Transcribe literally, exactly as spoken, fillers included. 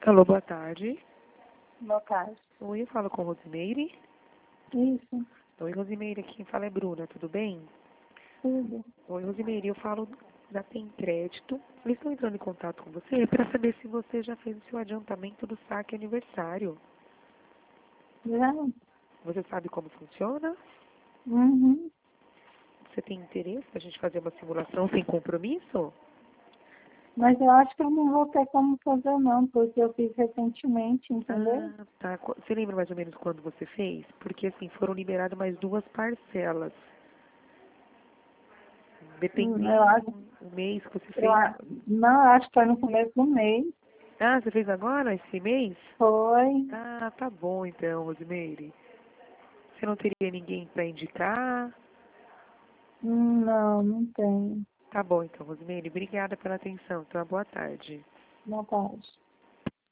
Alô, boa tarde. Boa tarde. Oi, eu falo com Rosimeire. Isso, Oi, Rosimeire, quem fala é Bruna, tudo bem? tudo. Oi, Rosimeire, eu falo da Tem Crédito. Eles estão entrando em contato com você para saber se você já fez o seu adiantamento do saque aniversário. Já? Você sabe como funciona? Uhum. Você tem interesse para a gente fazer uma simulação sem compromisso? Mas eu acho que eu não vou ter como fazer não, porque eu fiz recentemente, entendeu? Ah, tá. Qu- Você lembra mais ou menos quando você fez? Porque, assim, foram liberadas mais duas parcelas. Hum, Eu Dependendo acho, do mês que você eu, fez. a- não, eu acho que foi no começo do mês. Ah, você fez agora, esse mês? Foi. Ah, tá bom então, Rosimeire. Você não teria ninguém para indicar? Hum, Não, não tem. Tá bom então, Rosimeire. Obrigada pela atenção. Então, boa tarde. Boa tarde.